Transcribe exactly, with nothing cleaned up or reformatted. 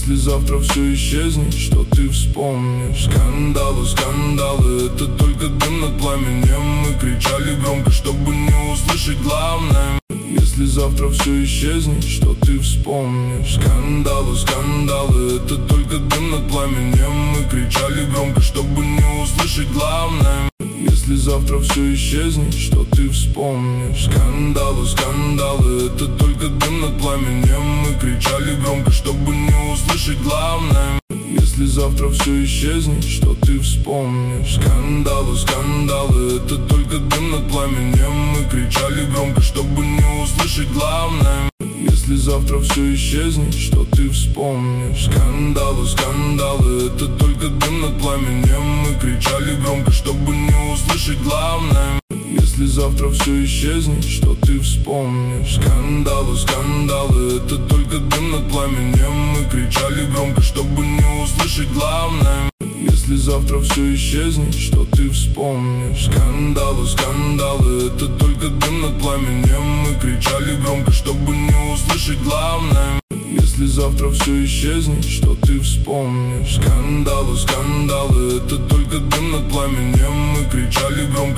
Если завтра все исчезнет, что ты вспомнишь? Скандалы, скандалы, это только дым над пламенем. Мы кричали громко, чтобы не услышать главное. Если завтра все исчезнет, что ты вспомнишь? Скандалы, скандалы, это только дым над пламенем. Мы кричали громко, чтобы не услышать главное. Если завтра все исчезнет, что ты вспомнишь? Скандалы, скандалы, это только дым над пламенем. Мы кричали громко, чтобы не услышать главное. Если завтра все исчезнет, что ты вспомнишь? Скандалы, скандалы, это только дым над пламенем. Мы кричали громко, чтобы не услышать главное. Если завтра все исчезнет, что ты вспомнишь? Скандалы, скандалы, это только дым над пламенем. Мы кричали громко, чтобы не услышать главное. Если завтра все исчезнет, что ты вспомнишь? Скандалы, скандалы, это только дым над пламенем. Мы кричали громко, чтобы не услышать главное. Если завтра все исчезнет, что ты вспомнишь? Скандалы, скандалы, это только дым над пламенем. Мы кричали громко, чтобы не услышать главное. Если завтра все исчезнет, что ты вспомнишь? Скандалы, скандалы, это только дым над пламенем. Мы кричали громко.